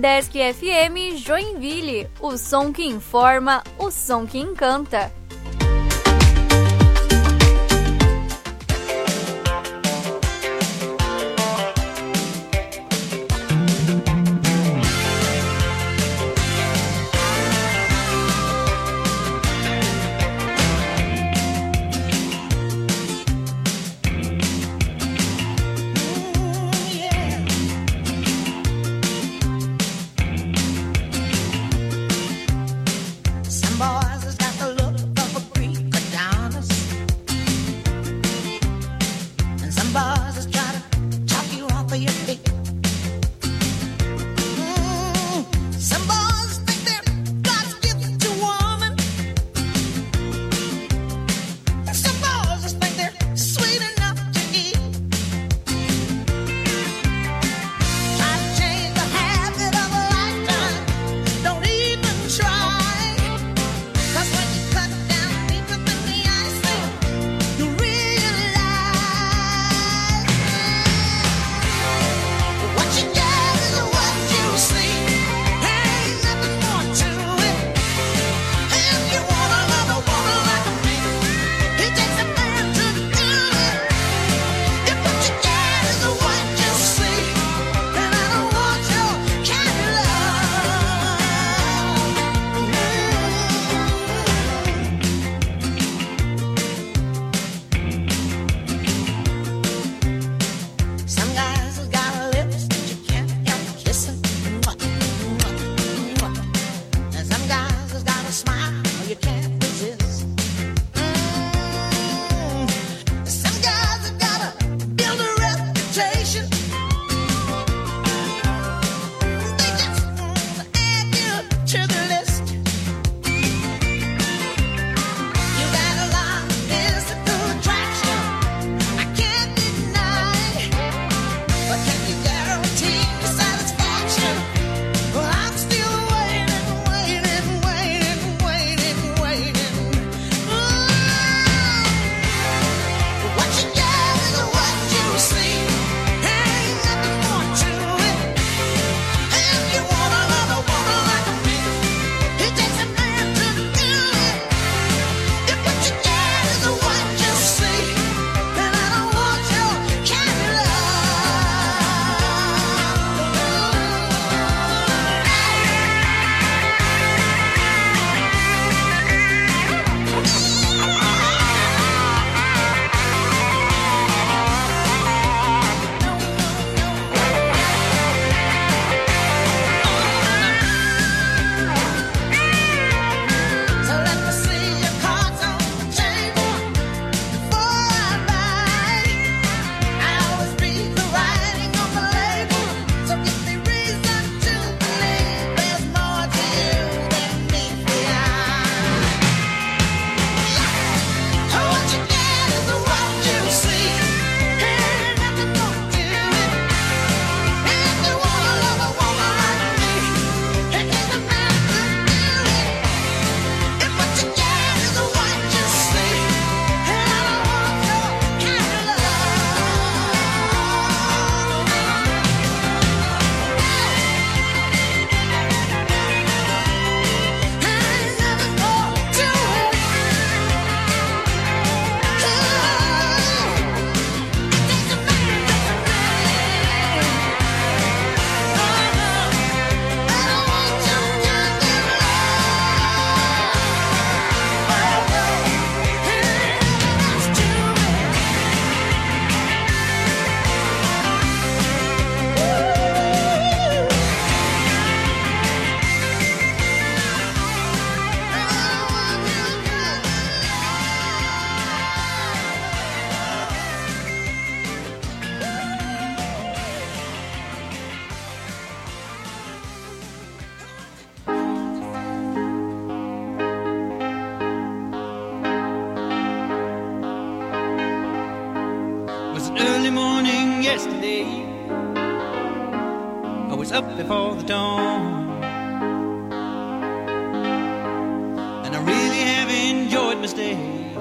Udesc FM Joinville, o som que informa, o som que encanta. Yesterday, I was up before the dawn, and I really have enjoyed my stay,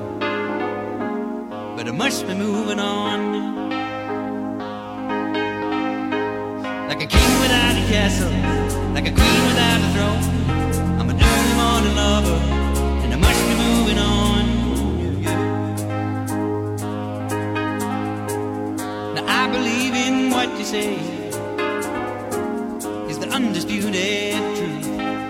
but I must be moving on. Like a king without a castle, like a queen without a throne. I'm an early morning lover, and I must be moving on. Yeah, yeah. Now I believe in what you say is the undisputed truth,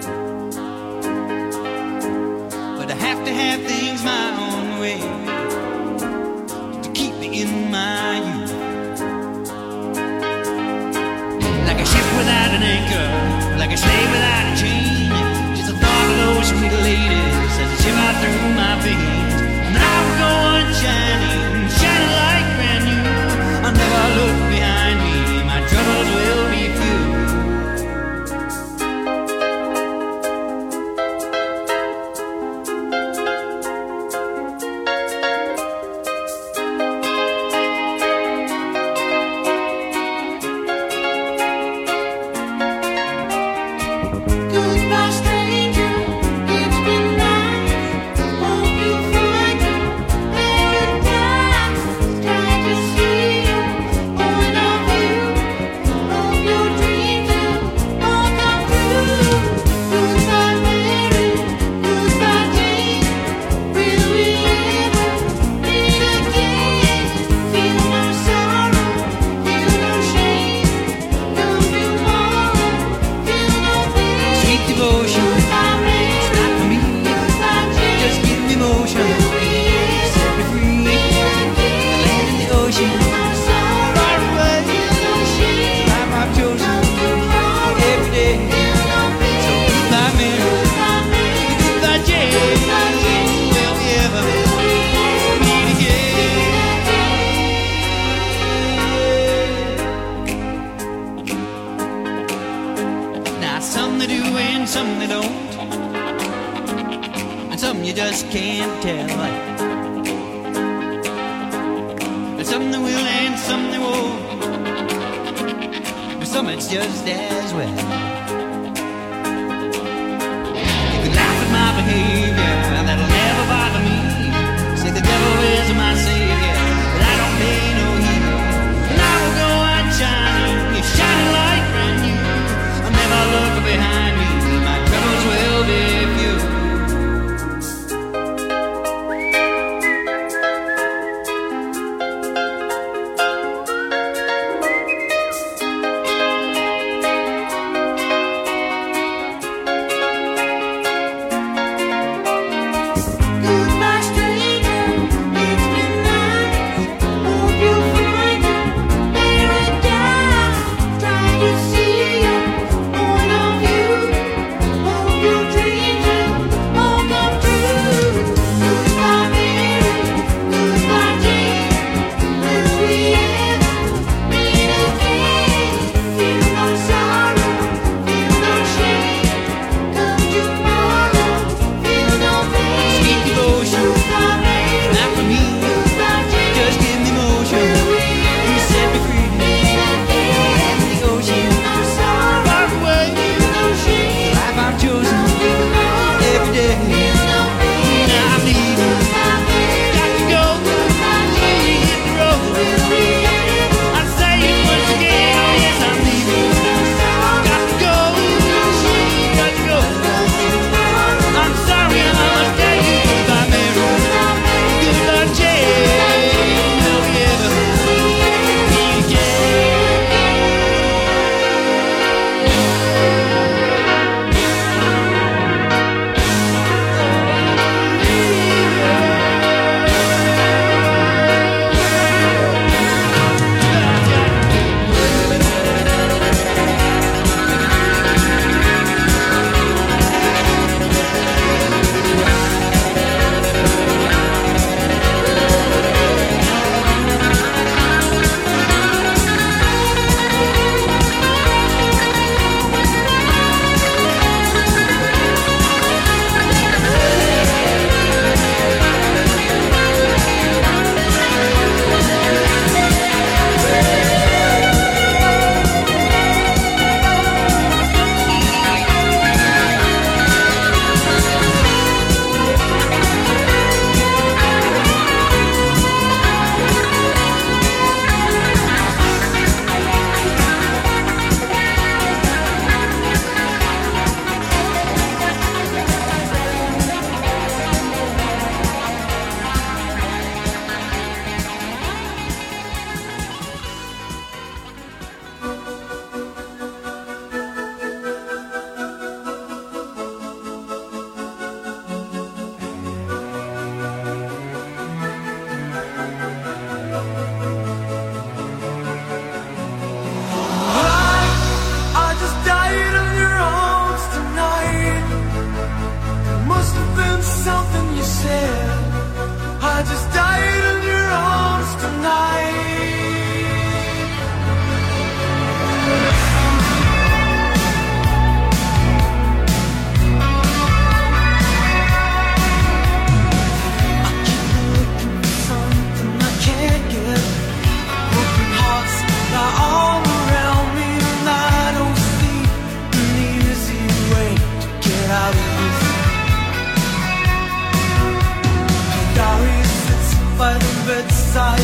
but I have to have things my own way to keep me in my youth. Like a ship without an anchor, like a slave without a chain, just the thought of those sweet ladies as they shiver through my veins. And I will go on shining, shining like brand new. I'll never look behind me, my troubles will be few. Goodbye, stranger. It's been nice. Hope you find your paradise. Try to see your point of view. Hope your dreams will all come true. Goodbye, Mary. Goodbye, Jane. Will we ever meet again? Feel no sorrow. Feel no shame. Come tomorrow. Feel no pain. Sweet devotion, Goodbye, Mary. it's not for me. Goodbye, Jane. Just give me motion, set me free. Land in the ocean, far away. Life I've chosen every day. So goodbye, Mary. Goodbye, Jane. Will we ever meet again? Now some they do and some they don't, and some you just can't tell. And some they will and some they won't, but some it's just as well. You can laugh at my behavior, and that'll never bother me. Say the devil is my savior, but I don't pay no heed. And I will go on shining, you're shining like brand new. I'll never look behind me, my troubles will be few.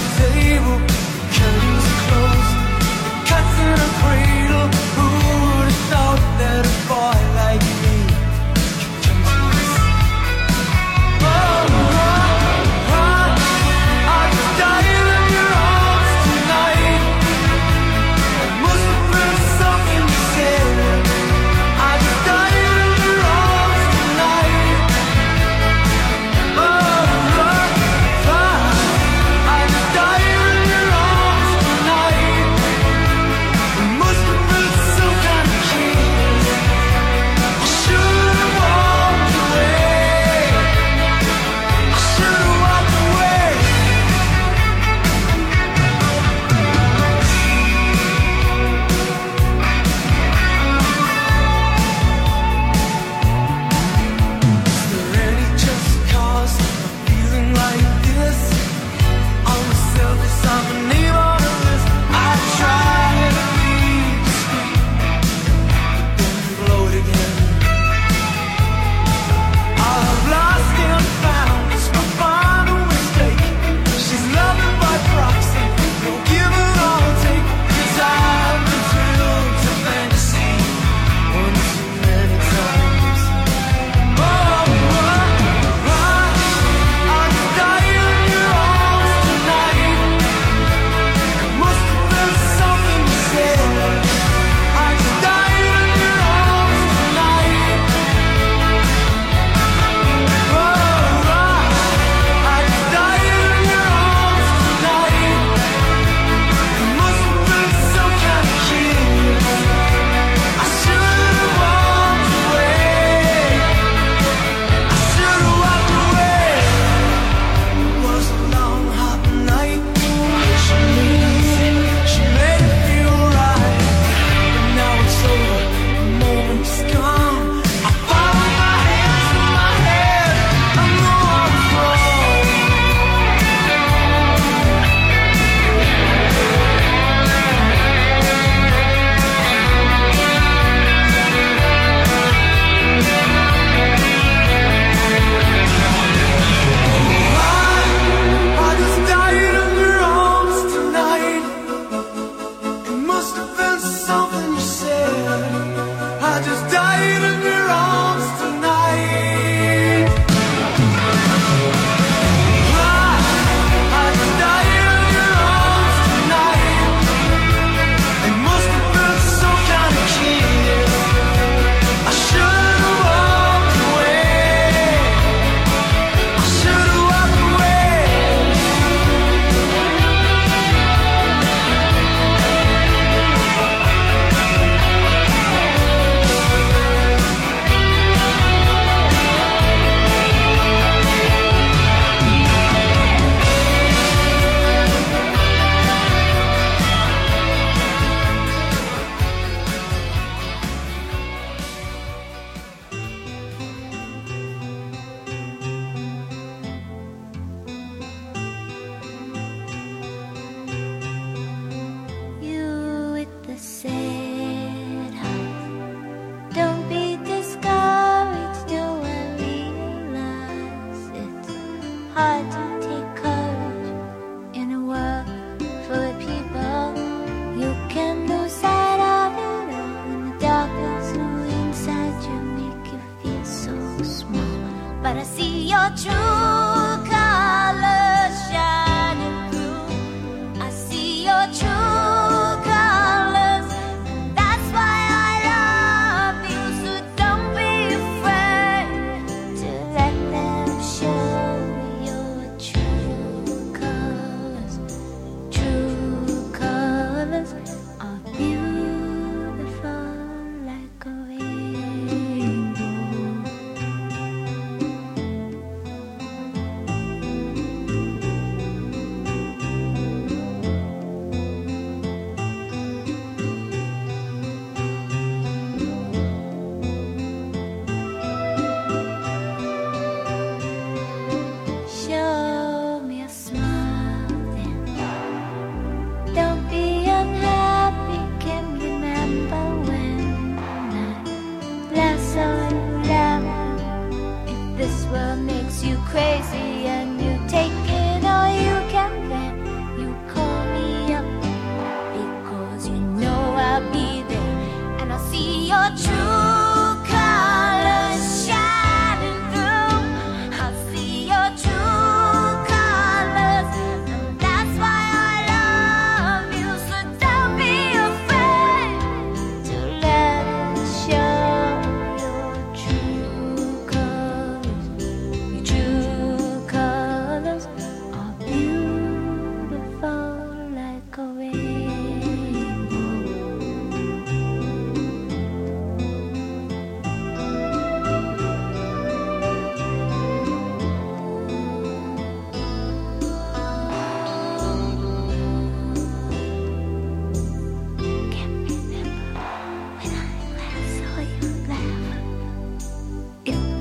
table, curtains closed, cats in a cradle. Who would have thought that a boy like me could come to this? I just died in your arms tonight. It must have been something you said. I just died in your arms tonight. I just died in your arms tonight. It must have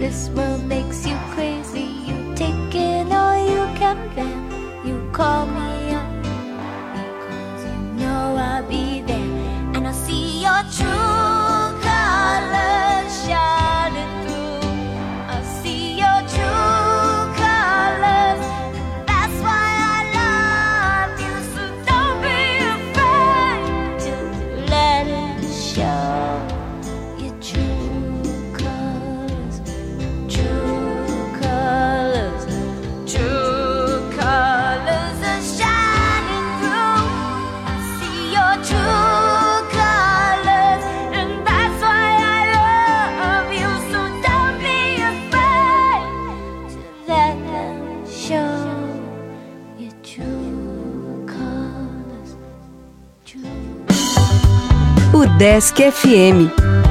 this world makes you crazy. You take in all you can bear. You call me up because you know I'll be there, and I see your true colors shining through. I see your true colors, and that's why I love you. So don't be afraid to let it show. Your true colors, true colors, true colors are shining through. I see your true colors, and that's why I love you. So don't be afraid to let them show. Your true colors, true. O Desk FM.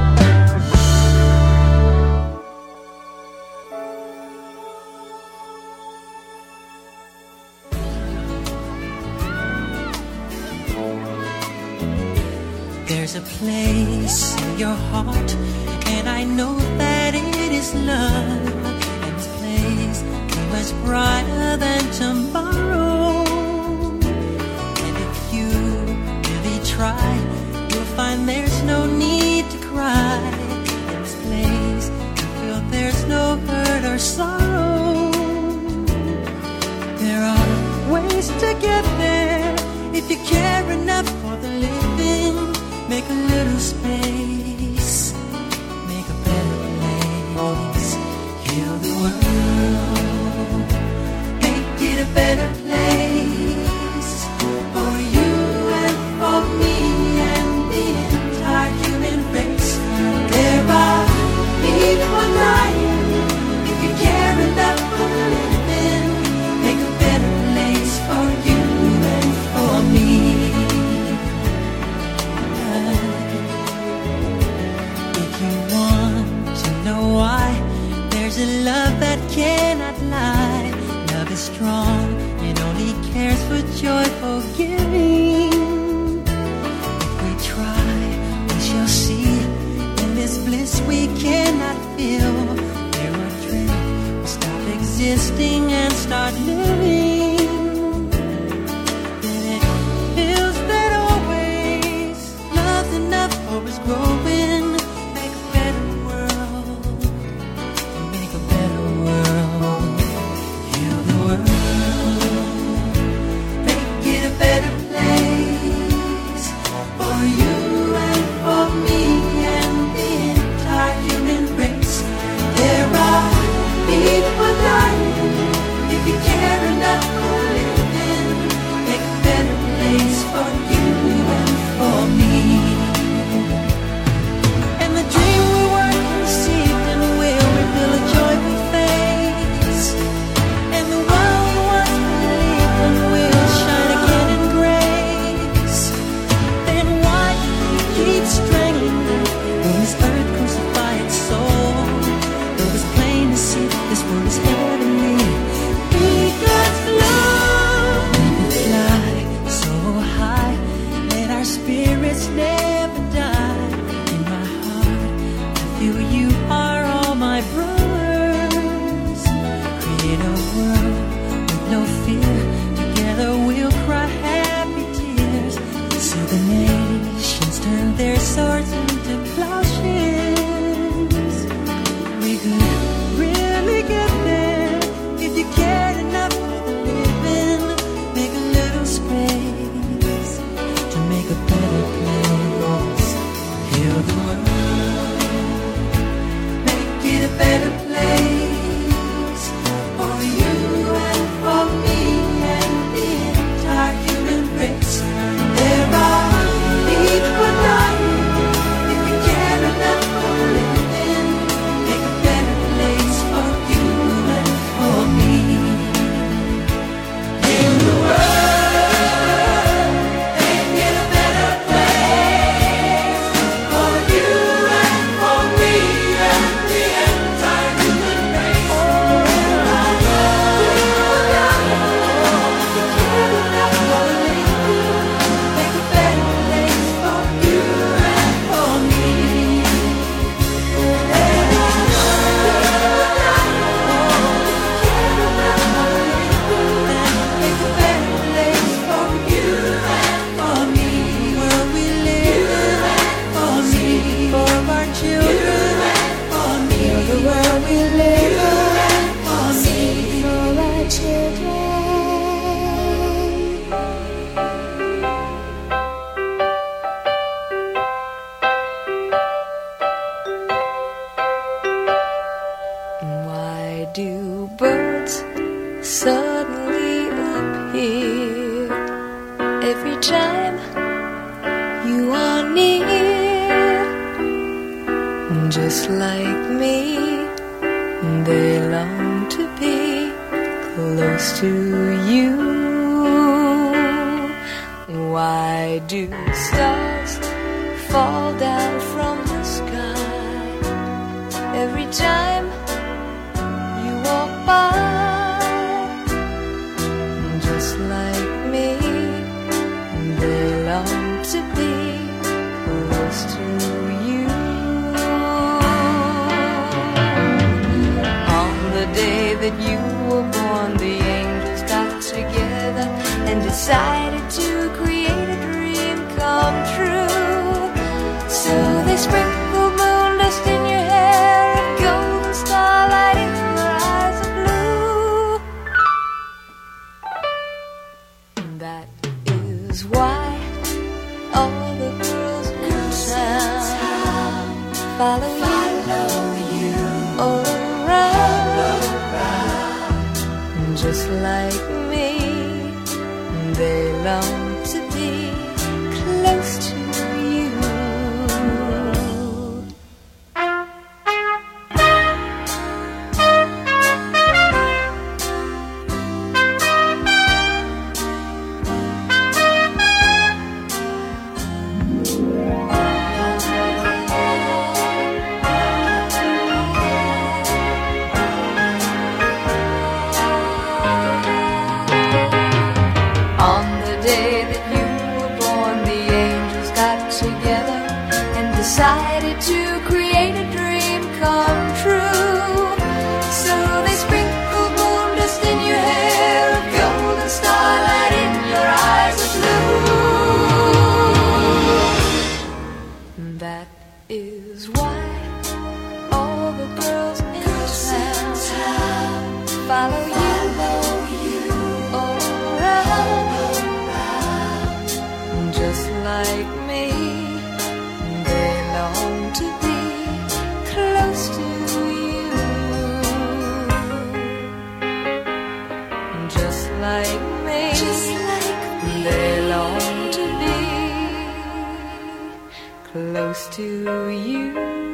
There's a place in your heart, and I know that it is love. And this place is much brighter than tomorrow. And if you really try, you'll find there's no need to cry. In this place, you feel there's no hurt or sorrow. There are ways to get there if you care enough for the living. Make a little space, make a better place. Heal the world, make it a better place for you and for me and the entire human race. There are people dying. If you care enough for the living, make a better place for you and for me. Why? There's a love that cannot lie. Love is strong, it only cares for joyful giving. If we try, we shall see. In this bliss we cannot feel. There are dreams, we stop existing and start living. Then it feels that always love's enough or is growing. People dying. If you care enough time you are near, just like me, they long to be close to you. Why do stars fall down from the sky every time you walk by? Just like me, they long to be close to you. On the day that you were born, the angels got together and decided to create a dream come true. So they sprinkled moon dust in your hair and golden starlight in your eyes of blue. That is why all the girls in town follow you all around. Just like me, they long to be close to you. On the day that you were born, the angels got together and decided to create a dream come true. So they sprinkled moon dust in your hair, a golden starlight in your eyes of blue. That is why all the girls in town follow you all around. Just like me, they long to be close to you. Just like me, they long to be close to you.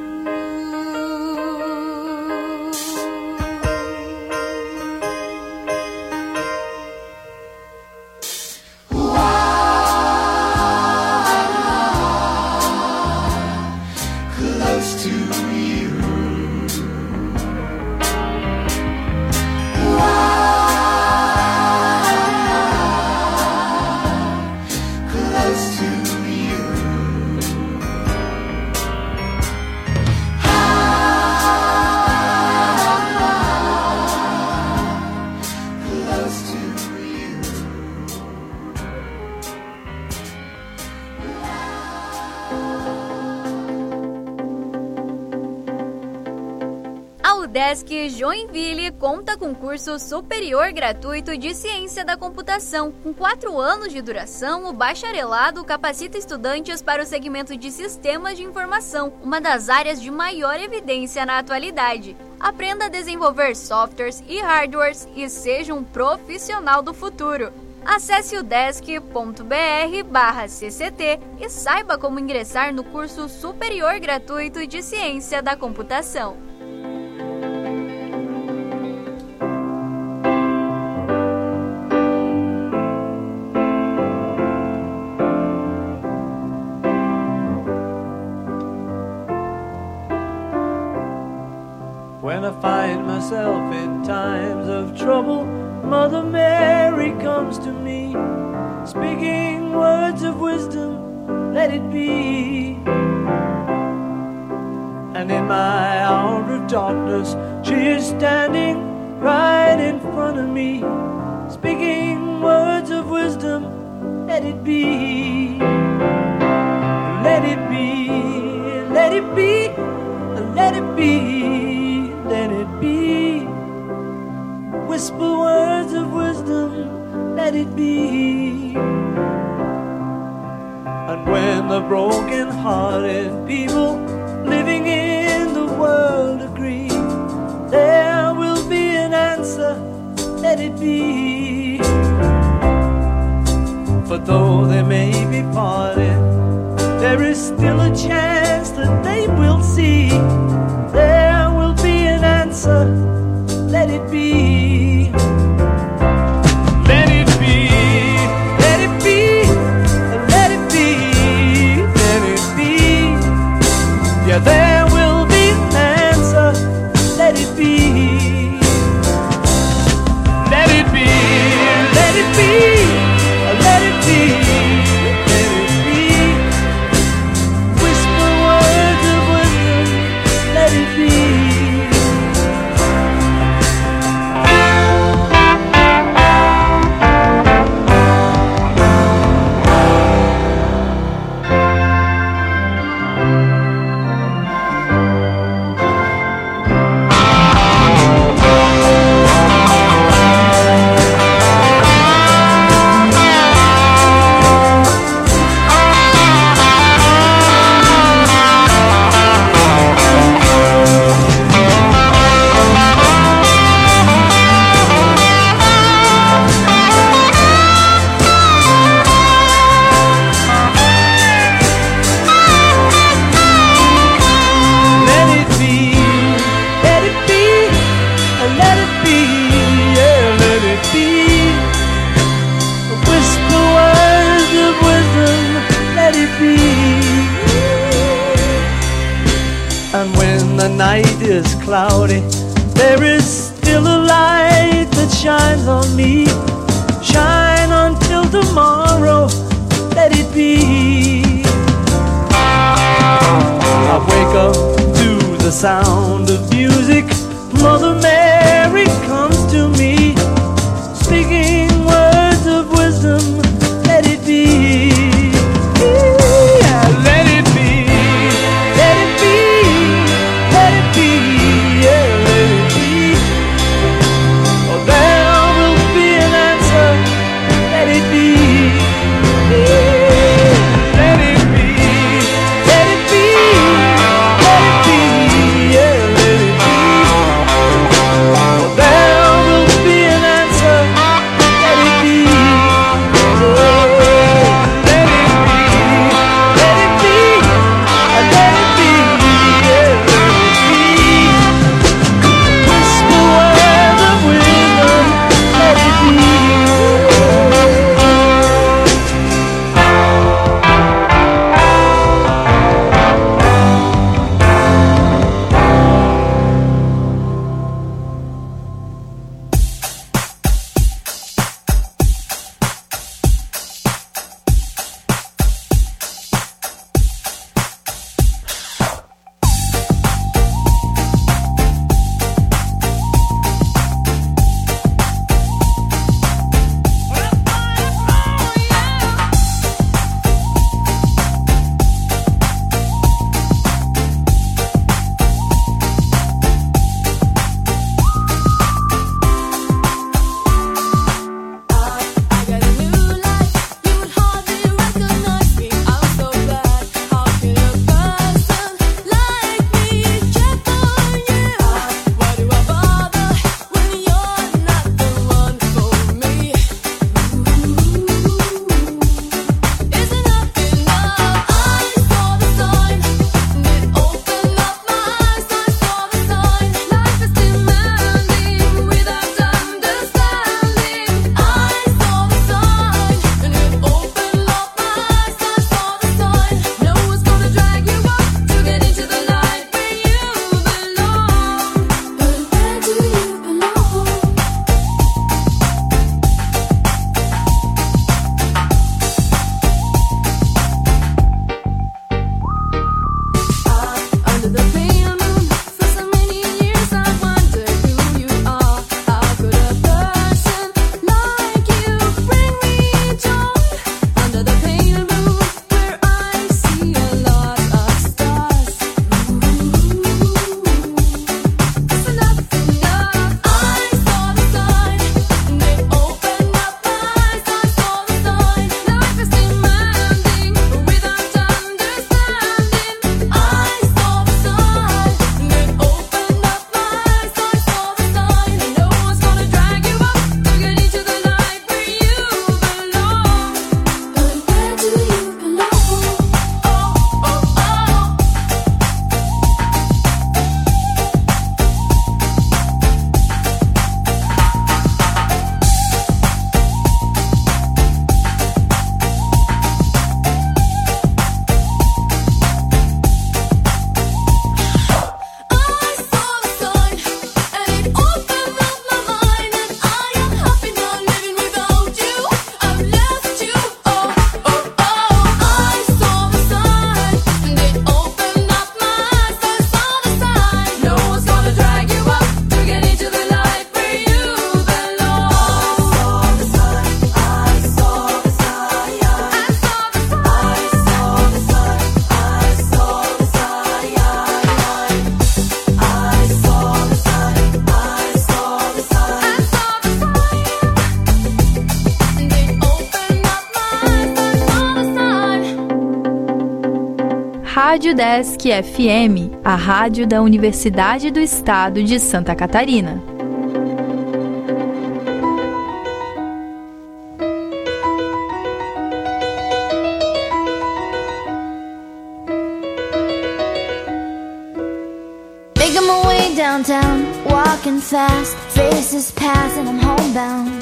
Close to you. Close to you. Close to you. A UDESC Joinville conta com curso superior gratuito de Ciência da Computação. Com 4 anos de duração, o bacharelado capacita estudantes para o segmento de Sistemas de Informação, uma das áreas de maior evidência na atualidade. Aprenda a desenvolver softwares e hardwares e seja um profissional do futuro. Acesse udesc.br/cct e saiba como ingressar no curso superior gratuito de Ciência da Computação. When I find myself in times of trouble, Mother Mary comes to me, speaking words of wisdom, let it be. And in my hour of darkness, she is standing right in front of me, speaking words of wisdom, let it be. Let it be, let it be, let it be, let it be. Whisper words of wisdom, let it be. And when the broken-hearted people living in the world agree, there will be an answer, let it be. But though they may be parted, there is still a chance that they will see. There will be an answer. Let it be. Let it be. Let it be. Let it be. Let it be. Yeah, there will be an answer. Let it be. Let it be. Let it be. Let it be. Let it be. Whisper words of wisdom. Let it be. And when the night is cloudy, there is still a light that shines on me. Shine until tomorrow, let it be. I wake up to the sound of music. Mother Mary comes to me, speaking words of wisdom, let it be. Yeah, let it be. Let it be. Let it be. Yeah, let it be. Oh, there will be an answer. Let it be. Yeah, let it be. Let it be. Let it be. Yeah. Rádio Desk FM, a rádio da Universidade do Estado de Santa Catarina. Making my way downtown, walking fast, faces pass and I'm homebound.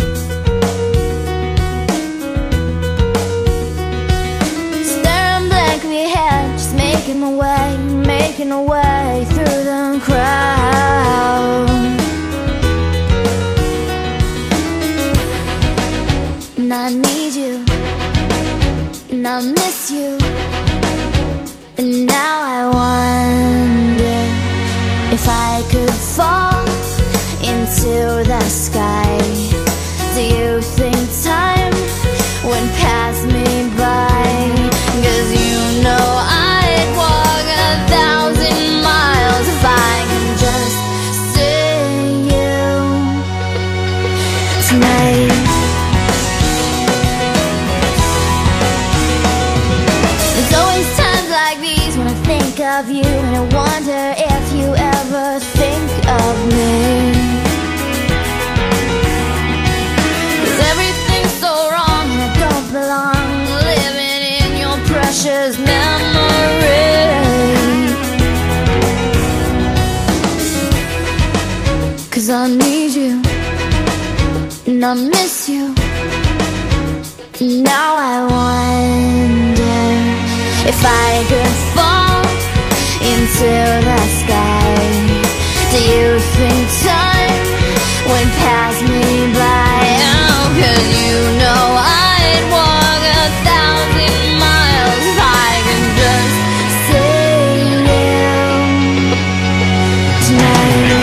Staring blankly ahead, just making my way through the crowd. And I need you, and I miss you, and now I wonder if I could fall into the sky. Do you think time would pass me by? 'Cause you know I'd walk 1,000 miles if I could just see you tonight. There's always times like these when I think of you, and I wonder if you ever think of me. 'Cause everything's so wrong and I don't belong, living in your precious memory. 'Cause I need you and I miss you. Now I wonder if I could fall into the sky. Do you think time would pass me by? Oh, 'cause you know I'd walk 1,000 miles if I could just see you tonight.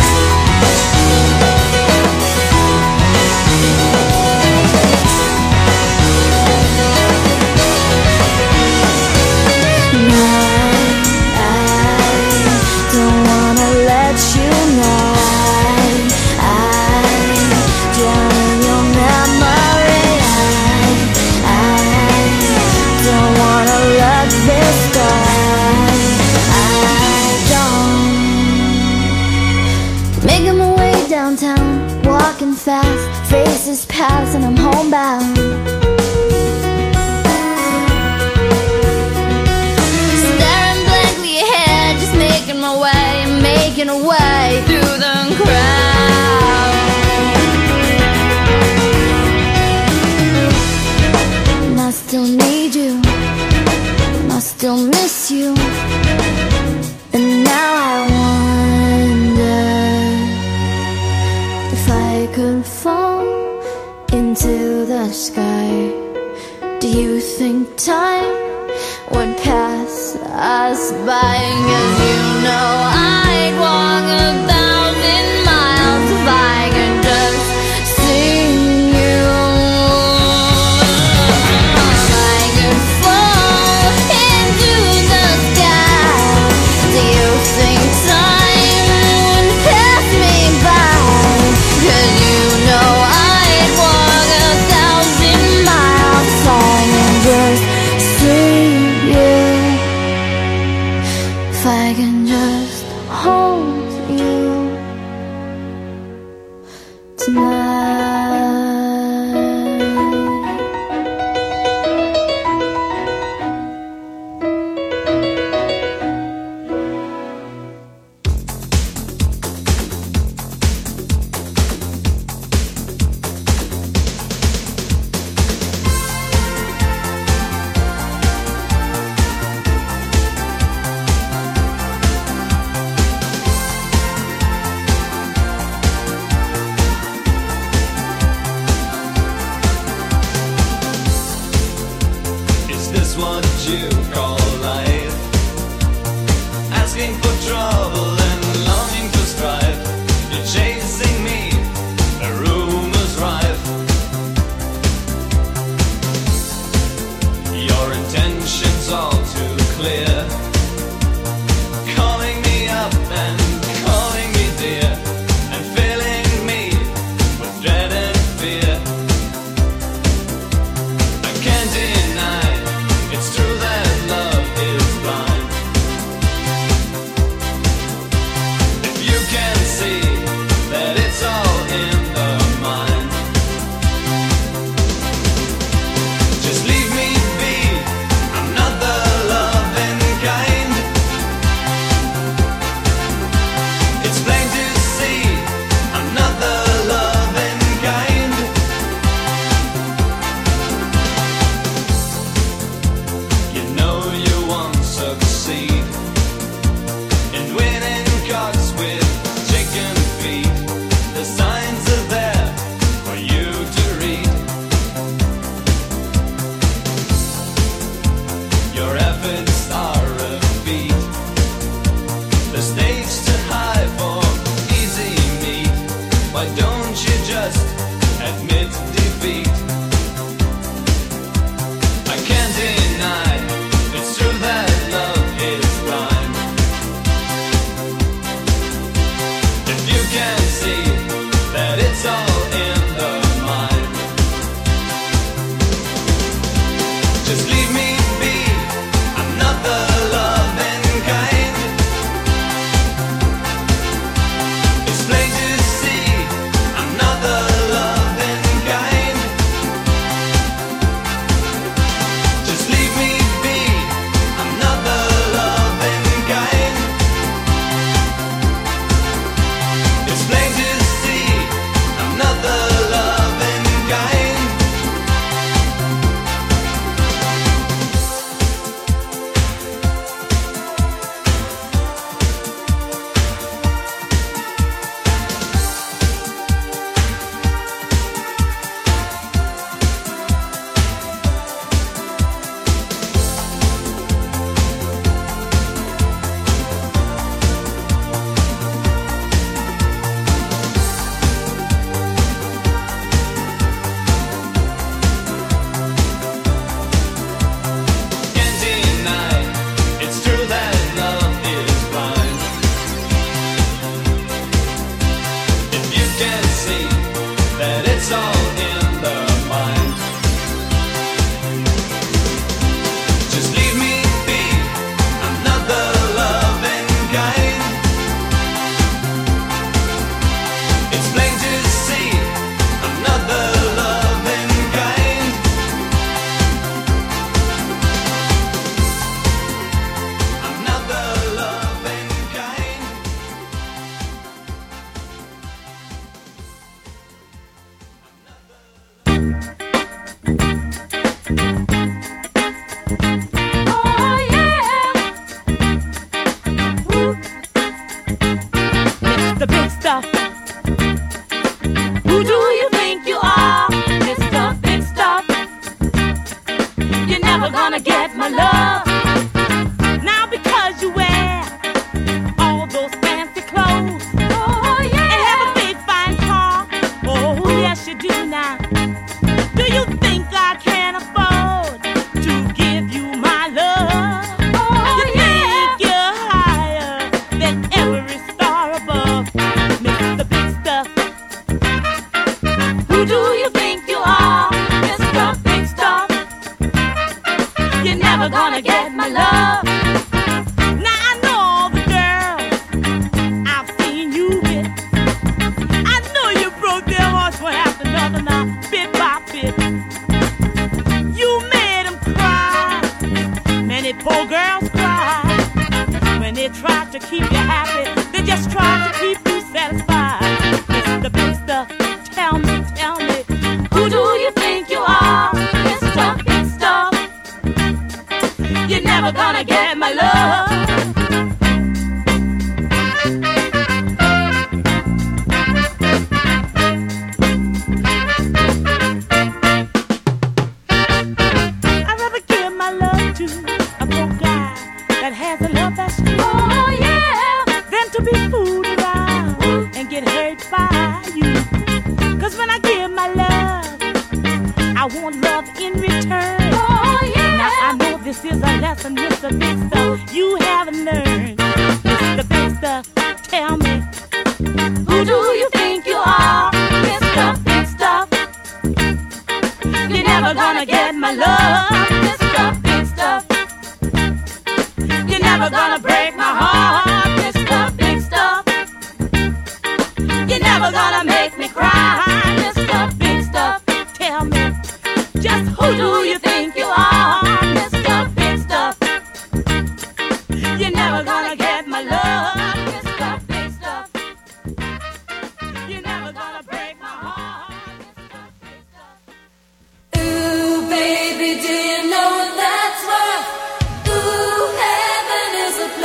Making my way downtown, walking fast, faces pass and I'm homebound. Staring blankly ahead, just making my way through the crowd. And I still need you, and I still miss you, and now I wonder if I could fall into the sky. Do you think time would pass us by? 'Cause you know I'd walk 1,000 miles if I could just see you. If I could fall into the sky, do you think time would pass me by? 'Cause you know I'd walk 1,000 miles if I could just see you. If I can just hold you tonight. Is this what you call life? Asking for trouble and longing for strife. You're chasing me, the rumors rife. Your intentions all too clear. Calling me up and calling me dear, and filling me with dread and fear. I can't deny it's true that love is blind. leave me be. I'm not the loving kind. It's plain to see. I'm not the loving kind. Just leave me be. I'm not the loving kind. It's plain to see. I'm not the loving kind. Can't deny it's true that love is blind. If you can see that it's all in the mind, just leave me be. I'm not the loving kind. It's plain to see. I'm not the loving kind. I'm not the loving kind. Oh yeah, Mr. Big Stuff. Who do you think you are, Mr. Big Stuff? You're never gonna get my love. Now because you wear all those fancy clothes. Oh yeah. And have a big fine car. Oh yes you do now. Do you think I can afford to give you my love? Oh, you think you're higher than every star above, Mr. Big Stuff? Who do you think you are, Mr. Big Stuff? You're never gonna get my love. Now I know all the girls I've seen you with. I know you broke their hearts one after another now, bit by bit. You made them cry. Many poor girls cry. When they try to keep you happy, they just try to keep you satisfied. Mr. Big Stuff, tell me, who do you think you are, Mr. Big Stuff? You're never gonna get my love. I'd rather give my love to a poor guy that has a love that's true. Oh yeah, than to be fooled around and get hurt by you. 'Cause when I give my love, I want love in return. Oh yeah. Now I know this is a lesson, Mr. Big Stuff, you haven't learned. Mr. Big Stuff, tell me, who do you think you are, Mr. Big Stuff? You're never gonna get my love, Mr. Big Stuff. You're never gonna break my heart, Mr. Big Stuff. You're never gonna make me cry, Mr. Big Stuff. Tell me, just who do you think you are, Mr. Big Stuff? You're never gonna get my love, Mr. Big Stuff. You're never gonna break my heart, Mr. Big Stuff. Ooh, baby, do you know what that's worth? Ooh, heaven is a place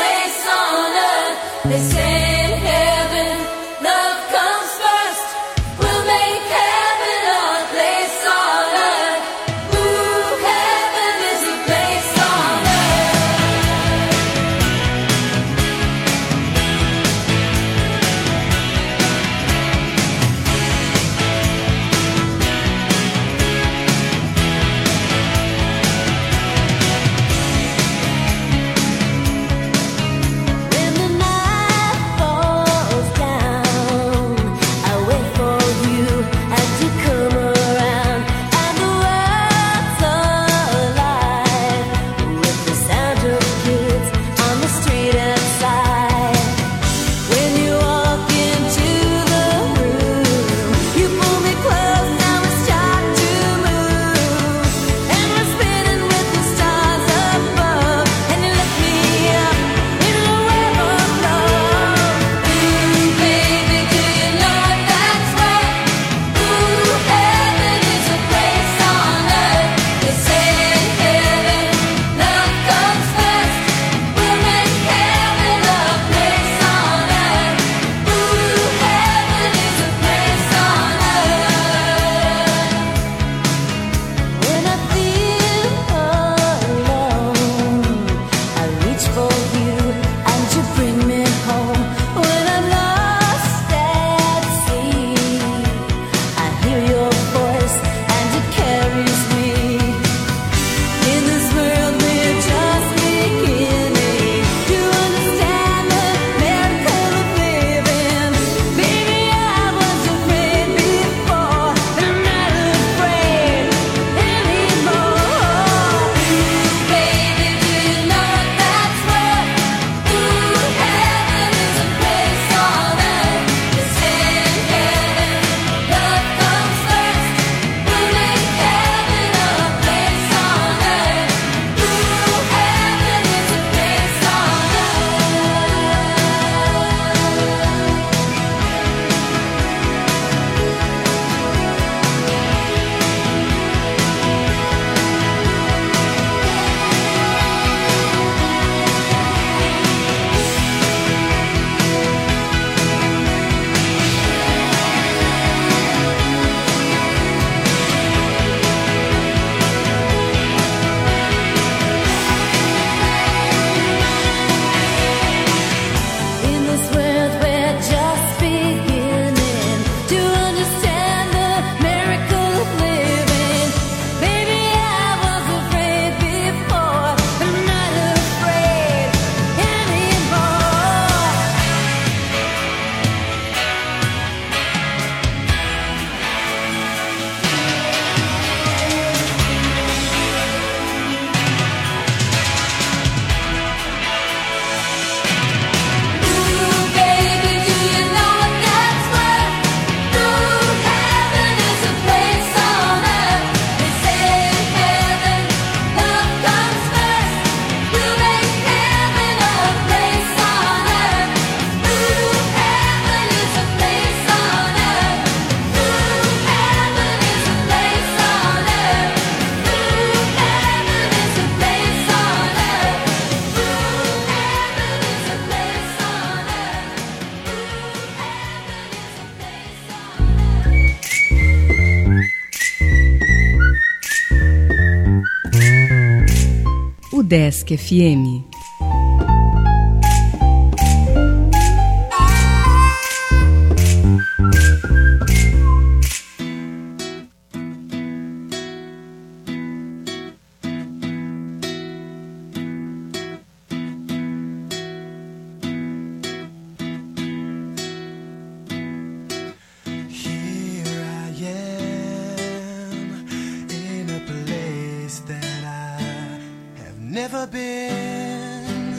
UDESC FM. Never been,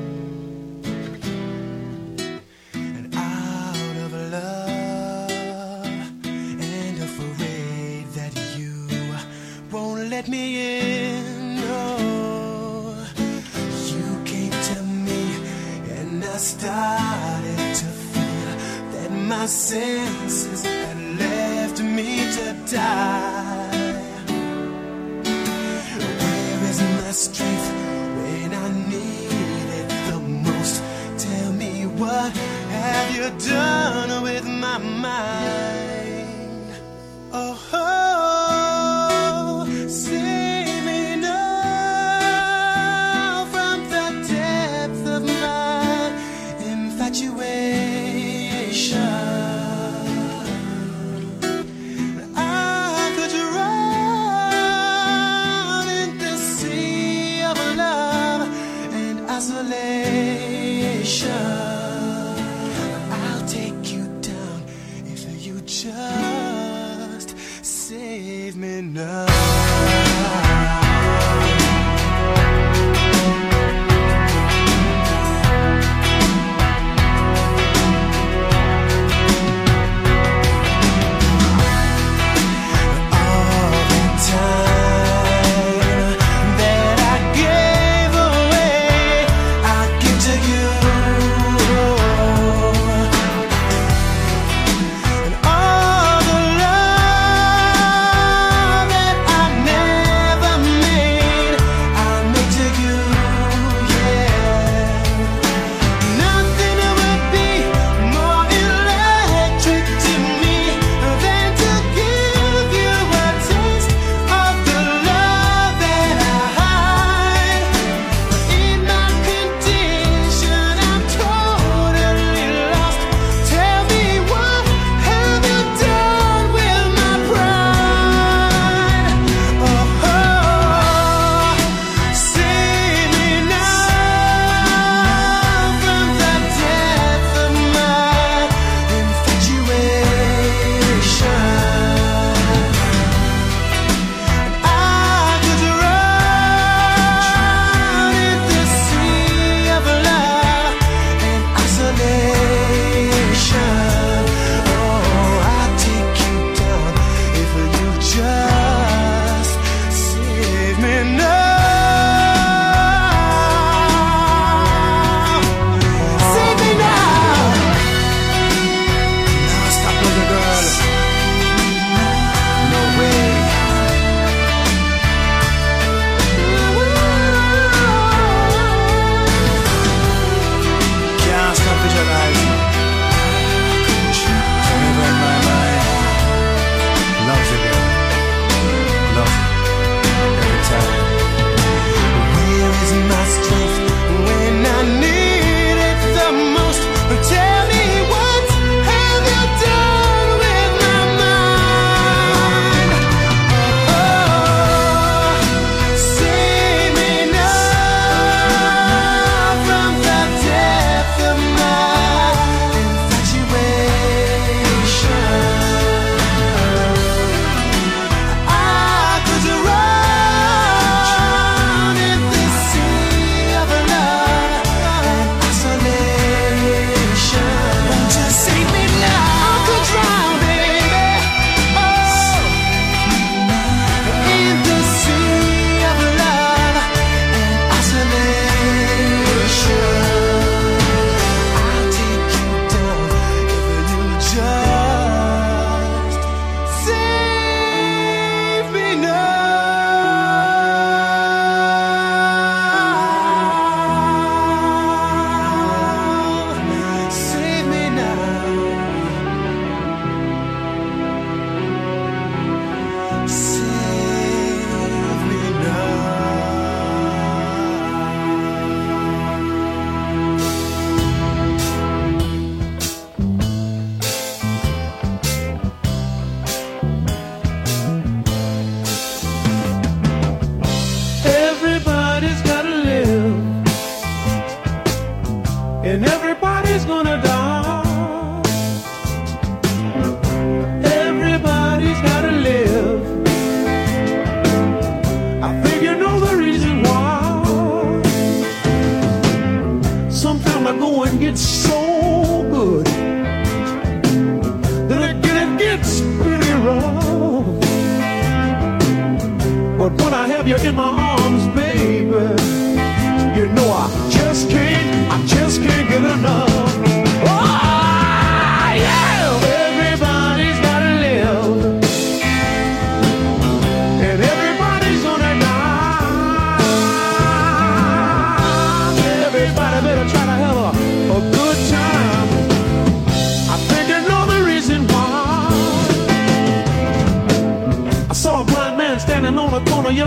and out of love, and afraid that you won't let me in. No, you came to me, and I started to feel that my senses had left me to die. Where is my strength when I need it the most? Tell me, what have you done with my mind? Oh, save me now from the depth of my infatuation. I'll take you down if you just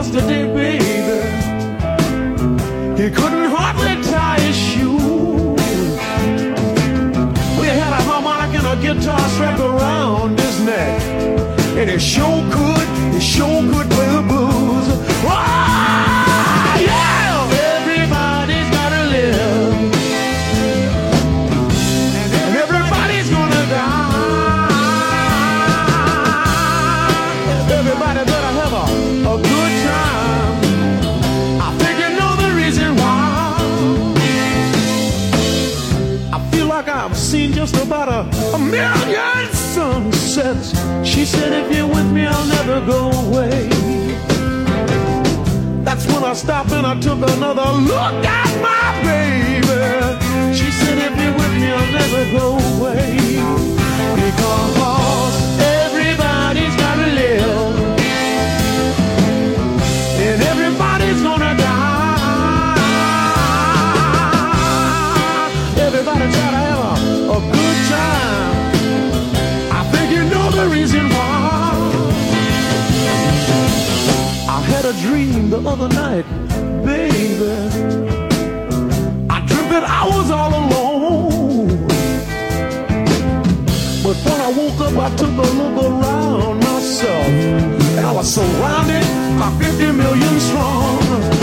yesterday, baby. He couldn't hardly tie his shoes. We had a harmonica and a guitar strapped around his neck, and he sure could play the blues. Oh, yeah! Everybody's gotta live, and everybody's gonna die. Everybody better have a good time. I think you know the reason why. I feel like I've seen just about a million sunsets. She said, if you're with me, I'll never go away. That's when I stopped and I took another look at my baby. She said, if you're with me, I'll never go away. Because everybody's gotta live, and everybody's gonna die. Everybody try to have a good time. I think you know the reason why. I had a dream the other night, baby. I dreamt that I was all alone. But when I woke up, I took a look around myself, and I was surrounded by 50 million strong.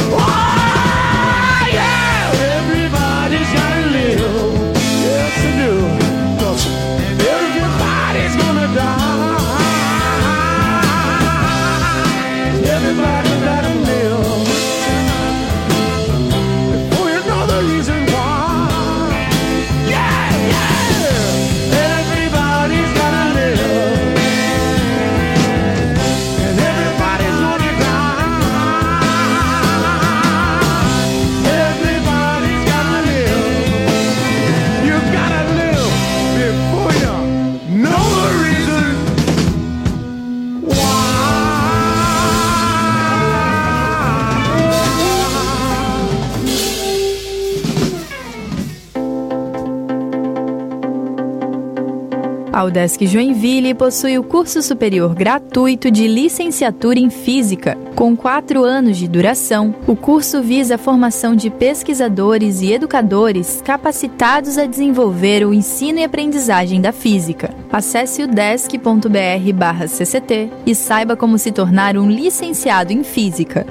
Oh, yeah! Everybody's gotta live. Yes, they do. 'Cause everybody's gonna die. Everybody gotta live. Before you know the reason why. Yeah, yeah. Everybody's gotta live, and everybody's gonna die. Everybody's gotta live. You gotta live before you know the reason why. A UDESC Joinville possui o curso superior gratuito de licenciatura em Física. Com 4 anos de duração, o curso visa a formação de pesquisadores e educadores capacitados a desenvolver o ensino e aprendizagem da física. Acesse udesc.br/CCT e saiba como se tornar um licenciado em Física.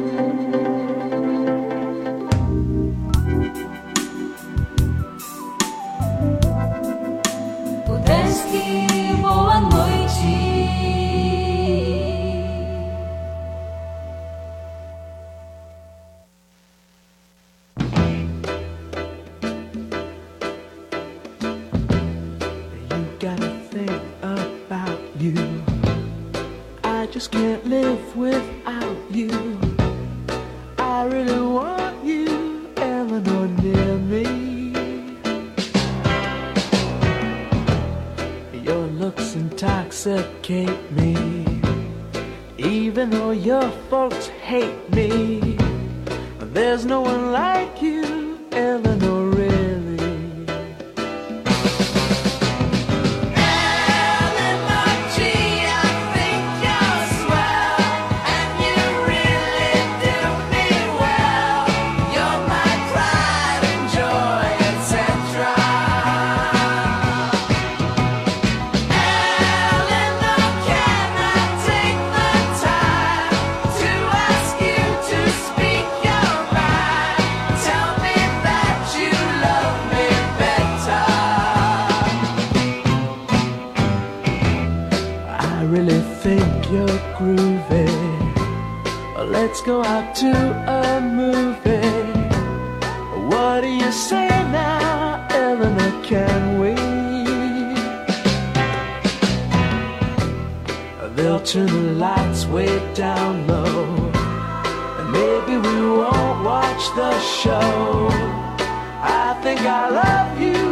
Boa noite. You gotta think about you. I just can't live without you. I really want you, Eleanor, near me. Your looks intoxicate me, even though your folks hate me. There's no one like you, Eleanor, really. Eleanor G, I think you're swell, and you really do me well. You're my pride and joy, etc. Eleanor, can I take the time to ask you to speak your mind? Tell me that you love me better. I really think you're groovy. Let's go out to a movie. What do you say now, Eleanor, can we? They'll turn the lights way down low, and maybe we won't watch the show. I think I love you,